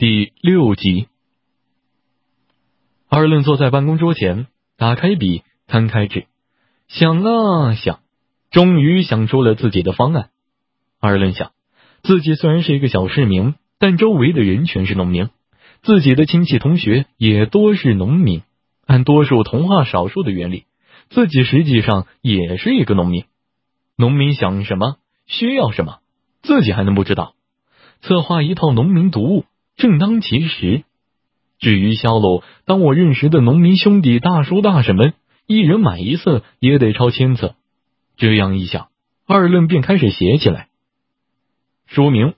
第6集。二愣坐在办公桌前，打开笔，摊开纸，想啊想，终于想出了自己的方案。二愣想，自己虽然是一个小市民，但周围的人全是农民，自己的亲戚同学也多是农民，按多数同化少数的原理，自己实际上也是一个农民。农民想什么，需要什么，自己还能不知道？策划一套农民读物，正当其时。至于销路，当我认识的农民兄弟大叔大婶们，一人买一册也得超1000册。这样一想，二愣便开始写起来。书名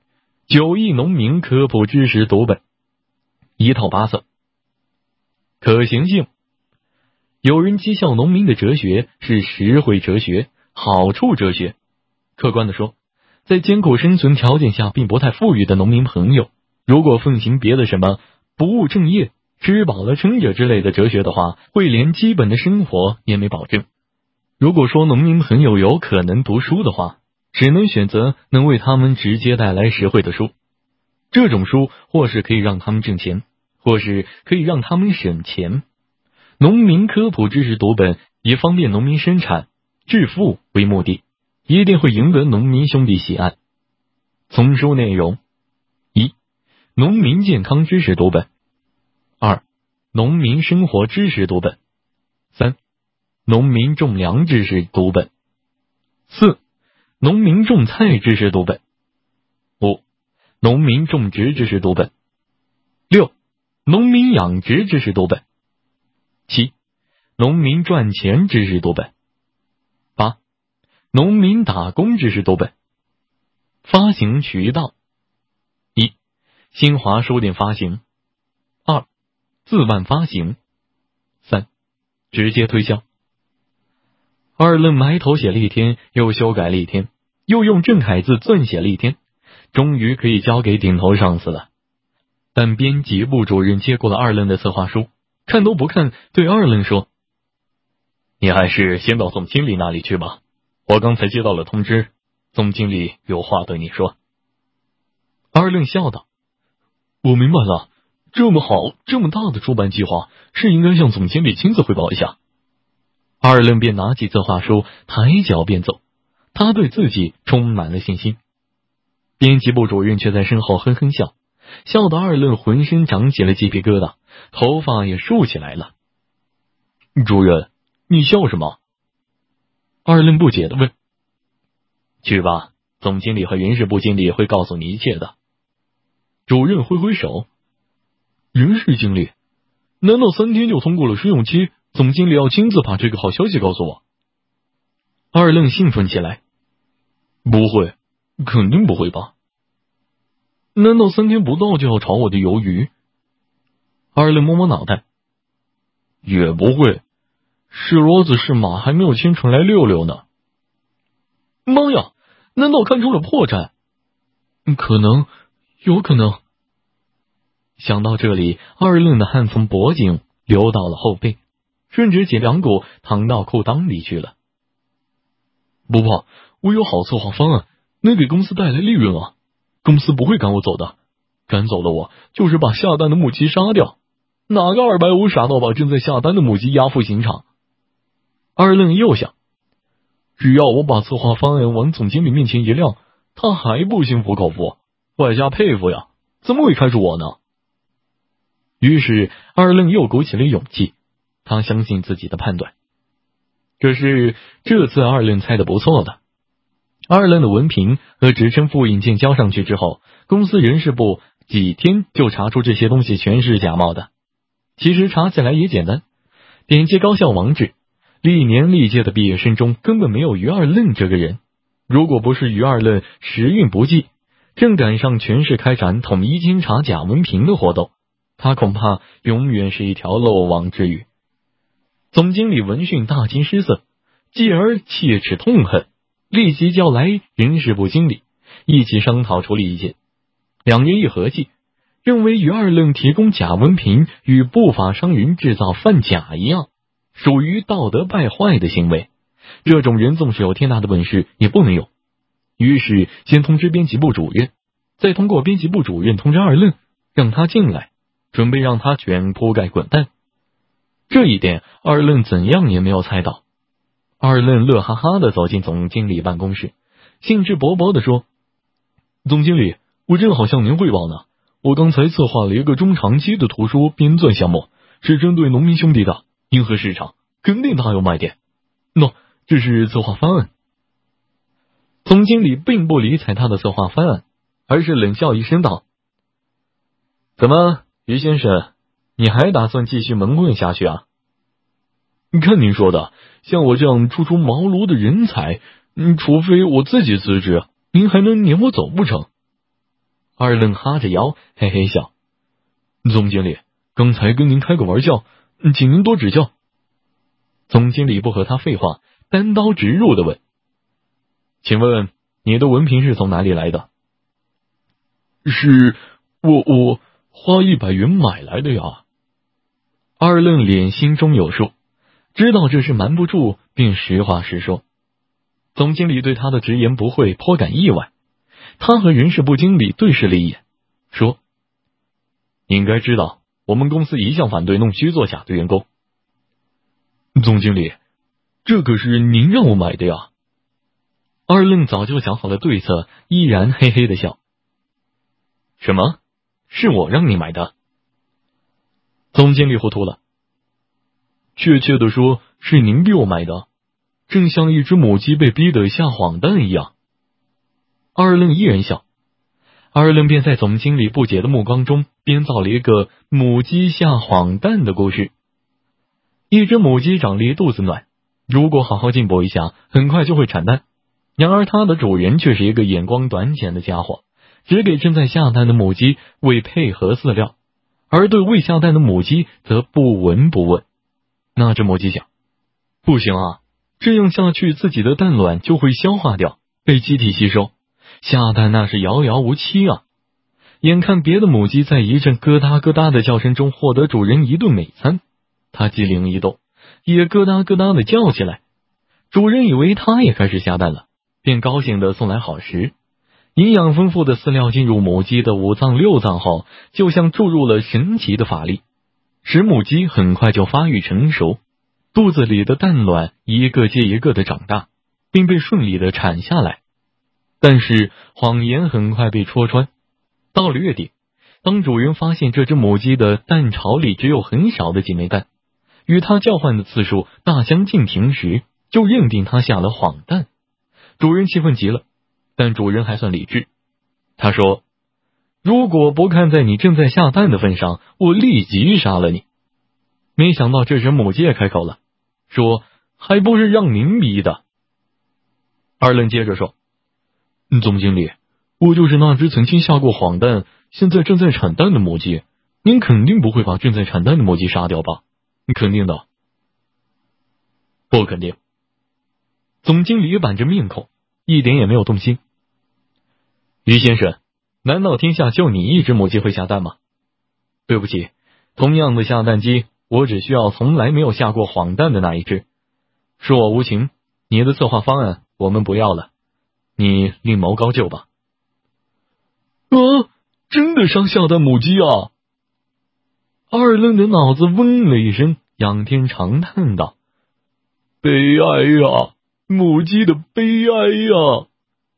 ：9亿农民科普知识读本，一套8册。可行性：有人讥笑农民的哲学是实惠哲学、好处哲学。客观地说，在艰苦生存条件下并不太富裕的农民朋友，如果奉行别的什么不务正业、吃饱了撑着之类的哲学的话，会连基本的生活也没保证。如果说农民朋友有可能读书的话，只能选择能为他们直接带来实惠的书。这种书或是可以让他们挣钱，或是可以让他们省钱。农民科普知识读本以方便农民生产、致富为目的，一定会赢得农民兄弟喜爱。丛书内容： 1. 农民健康知识读本。 2. 农民生活知识读本。 3. 农民种粮知识读本。 4. 农民种菜知识读本。 5. 农民种植知识读本。 6. 农民养殖知识读本。 7. 农民赚钱知识读本。 8. 农民打工知识读本。发行渠道： 1. 新华书店发行。 2. 自办发行。 3. 直接推销。二愣埋头写了一天，又修改了一天，又用正楷字纂写了一天，终于可以交给顶头上司了。但编辑部主任接过了二愣的策划书，看都不看，对二愣说：“你还是先到总经理那里去吧，我刚才接到了通知，总经理有话对你说。”二愣笑道：“我明白了，这么好这么大的出版计划，是应该向总经理亲自汇报一下。”二愣便拿起策划书，抬脚便走，他对自己充满了信心。编辑部主任却在身后哼哼笑，笑得二愣浑身长起了鸡皮疙瘩，头发也竖起来了。“主任，你笑什么？”二愣不解地问。“去吧，总经理和人事部经理会告诉你一切的。”主任挥挥手。“人事经理？难道3天就通过了试用期，总经理要亲自把这个好消息告诉我？”二愣兴奋起来。“不会，肯定不会吧？难道3天不到就要炒我的鱿鱼？”二愣摸摸脑袋。“也不会，是骡子是马还没有牵出来溜溜呢。”“妈呀，难道看出了破绽？”“可能，有可能。”想到这里，二愣的汗从脖颈流到了后背，顺着脊梁骨淌到裤裆里去了。“不怕，我有好策划方案，能给公司带来利润啊！公司不会赶我走的，赶走了我就是把下单的母鸡杀掉。哪个250傻到把正在下单的母鸡押赴刑场？”二愣又想，只要我把策划方案往总经理面前一亮，他还不心服口服，外加佩服呀，怎么会开除我呢？于是二愣又鼓起了勇气，他相信自己的判断。可是这次二愣猜得不错的。二愣的文凭和职称复印件交上去之后，公司人事部几天就查出这些东西全是假冒的。其实查起来也简单，点击高校网址，历年历届的毕业生中根本没有于二愣这个人。如果不是于二愣时运不济，正赶上全市开展统一监察假文凭的活动，他恐怕永远是一条漏网之鱼。总经理闻讯大惊失色，继而切齿痛恨，立即叫来人事部经理一起商讨处理意见。两人一合计，认为于二愣提供假文凭与不法商人制造贩假一样，属于道德败坏的行为，这种人纵使有天大的本事也不能有。于是先通知编辑部主任，再通过编辑部主任通知二愣， 让他进来，准备让他卷铺盖滚蛋。这一点二愣怎样也没有猜到。二愣乐哈哈的走进总经理办公室，兴致勃勃的说：总经理，我正好向您汇报呢，我刚才策划了一个中长期的图书编纂项目，是针对农民兄弟的，迎合市场，肯定大有卖点。这是策划方案。总经理并不理睬他的策划方案，而是冷笑一声道：怎么，于先生，你还打算继续蒙混下去啊？看您说的，像我这样初出茅庐的人才，除非我自己辞职，您还能撵我走不成？二愣哈着腰嘿嘿笑：总经理，刚才跟您开个玩笑，请您多指教。总经理不和他废话，单刀直入的问：请问你的文凭是从哪里来的？是我花100元买来的呀。二愣脸心中有数，知道这事瞒不住，便实话实说。总经理对他的直言不讳颇感意外，他和人事部经理对视了一眼，说：你应该知道，我们公司一向反对弄虚作假的员工。总经理，这可是您让我买的呀。二愣早就想好了对策，依然嘿嘿的笑。什么？是我让你买的？总经理糊涂了。确切的说，是您逼我买的，正像一只母鸡被逼得下黄蛋一样。二愣依然笑。二愣便在总经理不解的目光中编造了一个母鸡下黄蛋的故事。一只母鸡长了一肚子卵，如果好好进补一下，很快就会产蛋。然而它的主人却是一个眼光短浅的家伙，只给正在下蛋的母鸡喂配合饲料，而对未下蛋的母鸡则不闻不问。那只母鸡想，不行啊，这样下去自己的蛋卵就会消化掉，被机体吸收，下蛋那是遥遥无期啊。眼看别的母鸡在一阵咯哒咯哒的叫声中获得主人一顿美餐，它机灵一动，也咯哒咯哒的叫起来。主人以为它也开始下蛋了，便高兴地送来好食。营养丰富的饲料进入母鸡的5脏6脏后，就像注入了神奇的法力，使母鸡很快就发育成熟，肚子里的蛋卵一个接一个的长大，并被顺利的产下来。但是谎言很快被戳穿。到了月底，当主人发现这只母鸡的蛋巢里只有很少的几枚蛋，与它交换的次数大相径庭时，就认定它下了谎蛋。主人气愤极了，但主人还算理智。他说：如果不看在你正在下蛋的份上，我立即杀了你。没想到这时母鸡也开口了，说：还不是让您逼的。二愣接着说：总经理，我就是那只曾经下过谎蛋，现在正在产蛋的母鸡，您肯定不会把正在产蛋的母鸡杀掉吧？肯定的。不肯定。总经理板着面孔，一点也没有动心。于先生，难道天下就你一只母鸡会下蛋吗？对不起，同样的下蛋鸡，我只需要从来没有下过谎蛋的那一只。恕我无情，你的策划方案我们不要了，你另谋高就吧。真的上下蛋母鸡啊！二愣的脑子嗡了一声，仰天长叹道：悲哀呀，母鸡的悲哀呀！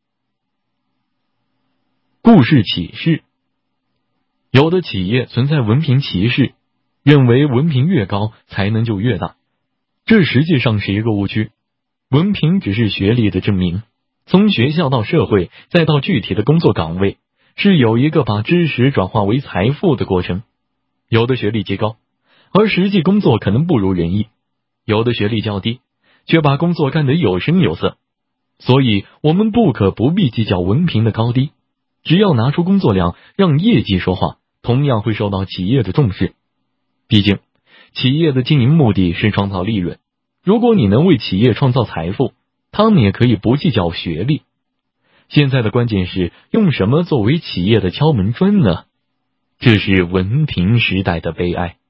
故事启示：有的企业存在文凭歧视，认为文凭越高才能就越大，这实际上是一个误区。文凭只是学历的证明，从学校到社会再到具体的工作岗位，是有一个把知识转化为财富的过程。有的学历极高，而实际工作可能不如人意；有的学历较低，却把工作干得有声有色。所以我们不必计较文凭的高低，只要拿出工作量，让业绩说话，同样会受到企业的重视。毕竟企业的经营目的是创造利润，如果你能为企业创造财富，他们也可以不计较学历。现在的关键是用什么作为企业的敲门砖呢？这是文凭时代的悲哀。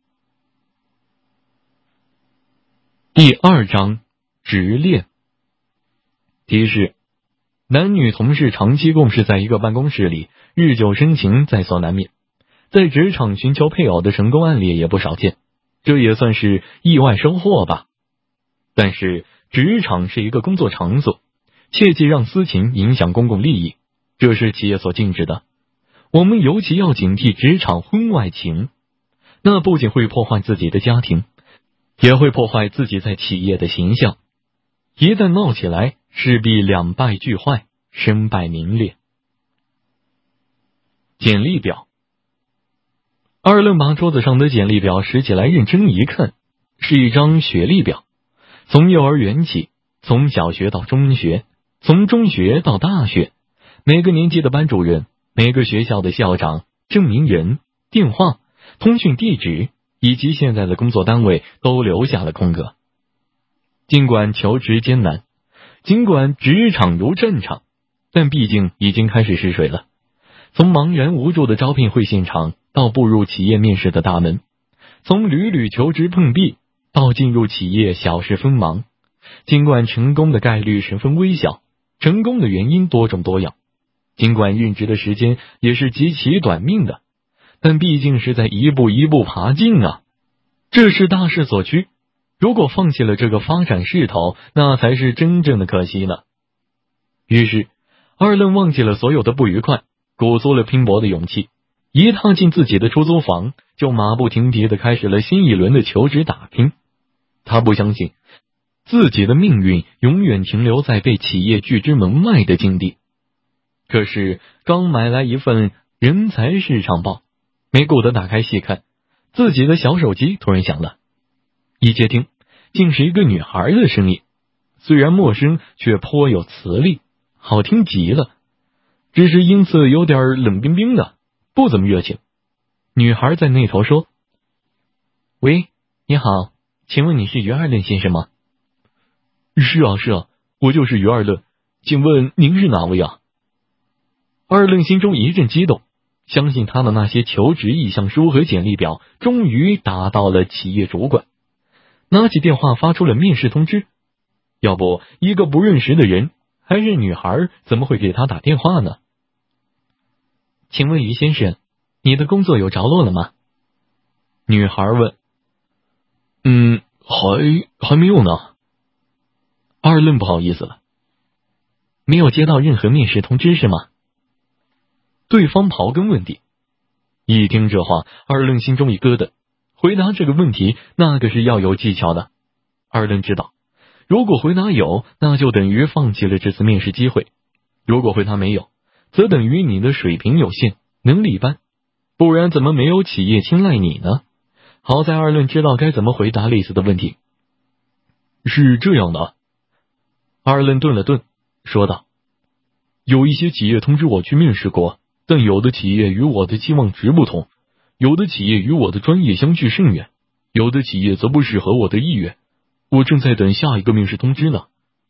第2章，直恋。提示：男女同事长期共事在一个办公室里，日久生情在所难免。 在职场寻求配偶的成功案例也不少见，这也算是意外收获吧。但是职场是一个工作场所，切忌让私情影响公共利益，这是企业所禁止的。我们尤其要警惕职场婚外情，那不仅会破坏自己的家庭，也会破坏自己在企业的形象。一旦闹起来，势必两败俱坏，身败名裂。简历表。二愣把桌子上的简历表拾起来认真一看，是一张学历表，从幼儿园起，从小学到中学，从中学到大学，每个年级的班主任，每个学校的校长、证明人、电话、通讯地址以及现在的工作单位都留下了空格。尽管求职艰难，尽管职场如战场，但毕竟已经开始试水了。从茫然无助的招聘会现场到步入企业面试的大门，从屡屡求职碰壁到进入企业小事锋芒，尽管成功的概率十分微小，成功的原因多种多样，尽管任职的时间也是极其短命的，但毕竟是在一步一步爬进啊，这是大势所趋。如果放弃了这个发展势头，那才是真正的可惜了。于是二愣忘记了所有的不愉快，鼓足了拼搏的勇气，一踏进自己的出租房，就马不停蹄地开始了新一轮的求职打拼。他不相信自己的命运永远停留在被企业拒之门外的境地。可是刚买来一份人才市场报，没顾得打开细看，自己的小手机突然响了。一接听，竟是一个女孩的声音，虽然陌生，却颇有磁力，好听极了，只是音色有点冷冰冰的，不怎么热情。女孩在那头说：喂，你好，请问你是于二愣先生吗？是啊，我就是于二愣，请问您是哪位啊？二愣心中一阵激动，相信他的那些求职意向书和简历表终于打到了企业主管，拿起电话发出了面试通知。要不一个不认识的人，还是女孩，怎么会给他打电话呢？请问于先生，你的工作有着落了吗？女孩问。还没有呢。二愣不好意思了。没有接到任何面试通知是吗？对方刨根问底。一听这话，二愣心中一咯噔，回答这个问题那个是要有技巧的。二愣知道，如果回答有，那就等于放弃了这次面试机会；如果回答没有，则等于你的水平有限，能力一般，不然怎么没有企业青睐你呢？好在二愣知道该怎么回答类似的问题。是这样的。二愣顿了顿，说道：有一些企业通知我去面试过，但有的企业与我的期望值不同，有的企业与我的专业相距甚远，有的企业则不适合我的意愿，我正在等下一个面试通知呢。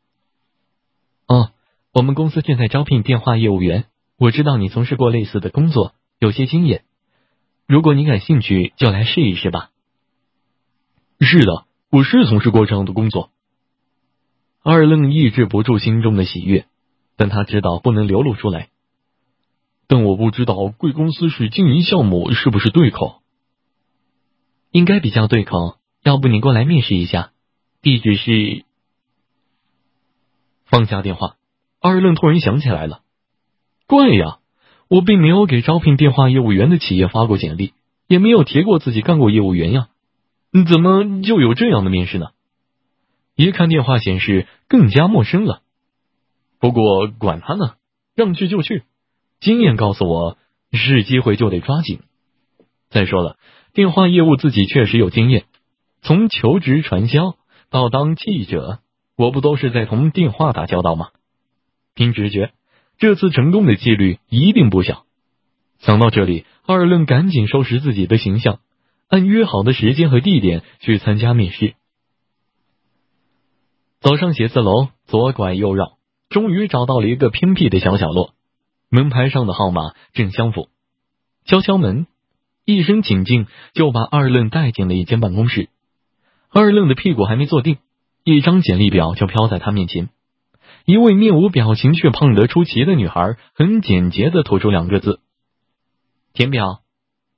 我们公司正在招聘电话业务员，我知道你从事过类似的工作，有些经验，如果你感兴趣，就来试一试吧。是的，我是从事过这样的工作。二愣抑制不住心中的喜悦，但他知道不能流露出来。但我不知道贵公司是经营项目是不是对口。应该比较对口，要不你过来面试一下，地址是……放下电话，二愣突然想起来了，怪呀，我并没有给招聘电话业务员的企业发过简历，也没有提过自己干过业务员呀，怎么就有这样的面试呢？一看电话显示，更加陌生了。不过管他呢，让去就去，经验告诉我，是机会就得抓紧。再说了，电话业务自己确实有经验，从求职传销到当记者，我不都是在同电话打交道吗？凭直觉，这次成功的几率一定不小。想到这里，二愣赶紧收拾自己的形象，按约好的时间和地点去参加面试。走上写字楼，左拐右绕，终于找到了一个偏僻的小角落，门牌上的号码正相符。敲敲门，一声请进就把二愣带进了一间办公室。二愣的屁股还没坐定，一张简历表就飘在他面前。一位面无表情却胖得出奇的女孩很简洁地吐出2个字：填表。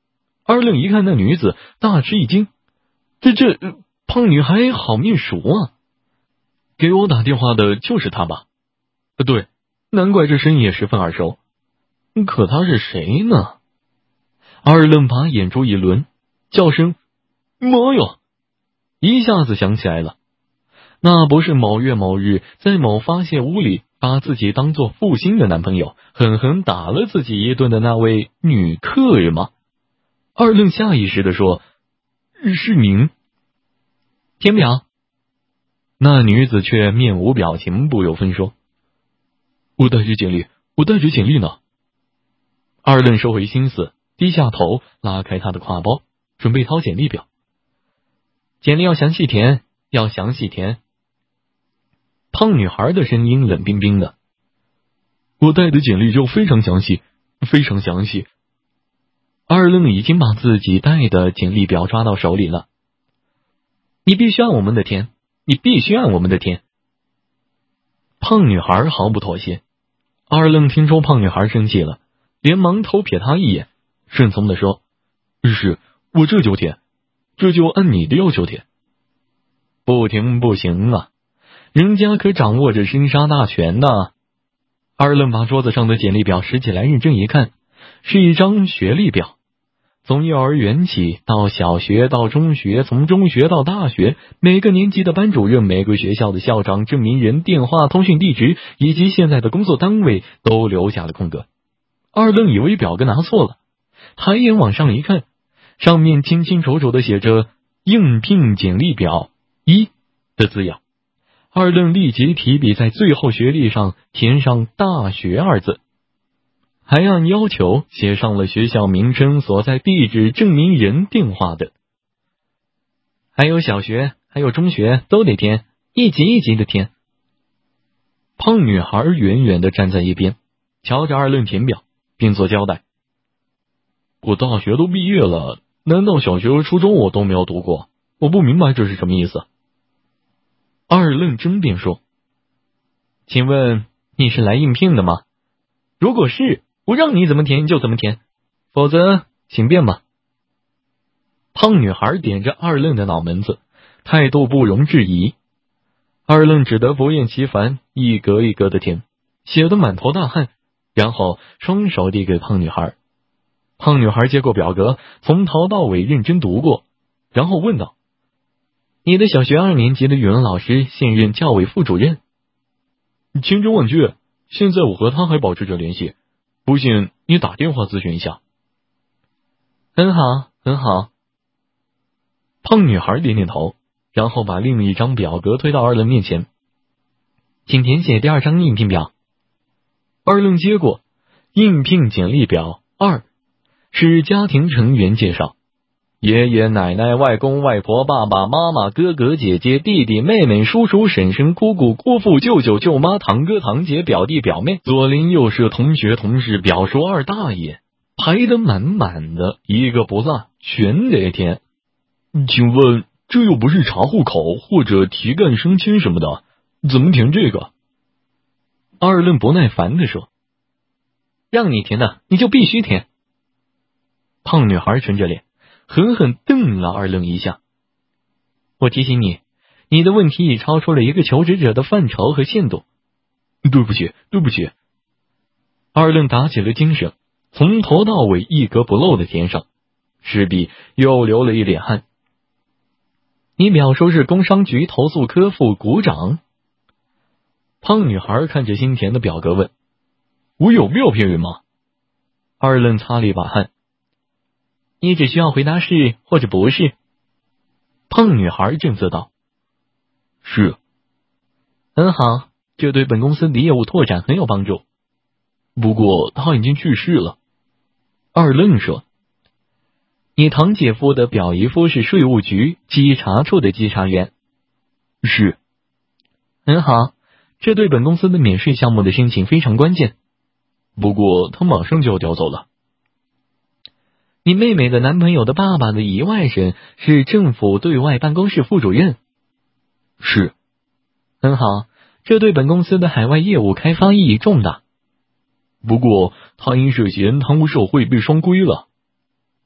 二愣一看那女子，大吃一惊，这胖女孩好面熟啊！给我打电话的就是她吧？对，难怪这声音也十分耳熟。可她是谁呢？二愣把眼珠一轮，叫声妈呀！一下子想起来了，那不是某月某日在某发泄屋里把自己当作负心的男朋友狠狠打了自己一顿的那位女客人吗？二愣下意识地说，是您。填表。那女子却面无表情，不由分说，我带着简历呢。二愣收回心思，低下头拉开他的挎包，准备掏简历表。简历要详细填，要详细填。胖女孩的声音冷冰冰的，我带的简历就非常详细，非常详细。二愣已经把自己带的简历表抓到手里了。你必须按我们的填，你必须按我们的填。胖女孩毫不妥协。二愣听说胖女孩生气了，连忙偷瞥她一眼，顺从地说，是，我这就填，这就按你的要求填。不填不行啊，人家可掌握着生杀大权呐。二愣把桌子上的简历表拾起来认真一看，是一张学历表，从幼儿园起到小学到中学，从中学到大学，每个年级的班主任，每个学校的校长、证明人、电话、通讯地址以及现在的工作单位都留下了空格。二愣以为表格拿错了，抬眼往上一看，上面清清楚楚地写着应聘简历表1的字样。二愣立即提笔在最后学历上填上大学2字，还按要求写上了学校名称、所在地址、证明人、电话等。还有小学，还有中学都得填，一级一级的填。胖女孩远远地站在一边，瞧着二愣填表，并作交代，我大学都毕业了，难道小学和初中我都没有读过？我不明白这是什么意思。二愣争辩说，请问你是来应聘的吗？如果是，我让你怎么填就怎么填，否则请便吧。胖女孩点着二愣的脑门子，态度不容置疑。二愣只得不厌其烦，一格一格的填，写得满头大汗，然后双手递给胖女孩。胖女孩接过表格，从头到尾认真读过，然后问道，你的小学2年级的语文老师现任教委副主任？千真万确，现在我和他还保持着联系，不信你打电话咨询一下。很好，很好。胖女孩点点头，然后把另一张表格推到二愣面前，请填写第2张应聘表。二愣接过，应聘简历表2是家庭成员介绍，爷爷奶奶、外公外婆、爸爸妈妈、哥哥姐姐、弟弟妹妹、叔叔婶婶、姑姑姑父、舅舅舅妈、堂哥堂姐、表弟表妹、左邻右舍、同学同事、表叔二大爷，排得满满的，一个不落，全得填。请问这又不是查户口或者提干升迁什么的，怎么填这个？二愣不耐烦地说，让你填的你就必须填。胖女孩沉着脸狠狠瞪了二愣一下。我提醒你，你的问题已超出了一个求职者的范畴和限度。对不起，对不起。二愣打起了精神，从头到尾一格不漏的填上，势必又流了一脸汗。你表叔是工商局投诉科副股长？胖女孩看着新填的表格问，我有必要骗人吗？二愣擦了一把汗，你只需要回答是或者不是。胖女孩正色道，是。很好，这对本公司的业务拓展很有帮助。不过他已经去世了。二愣说，你堂姐夫的表姨夫是税务局稽查处的稽查员。是。很好，这对本公司的免税项目的申请非常关键。不过他马上就要调走了。你妹妹的男朋友的爸爸的姨外甥是政府对外办公室副主任。是。很好，这对本公司的海外业务开发意义重大。不过他因涉嫌贪污受贿被双规了。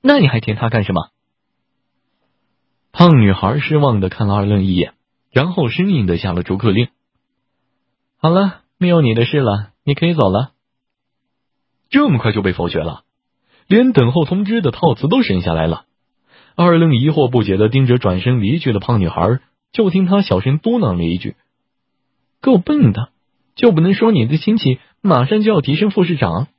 那你还填他干什么？胖女孩失望地看了二愣一眼，然后生硬地下了逐客令。好了，没有你的事了，你可以走了。这么快就被否决了，连等候通知的套词都省下来了。二愣疑惑不解地盯着转身离去的胖女孩，就听她小声嘟囔了一句：够笨的，就不能说你的亲戚马上就要提升副市长？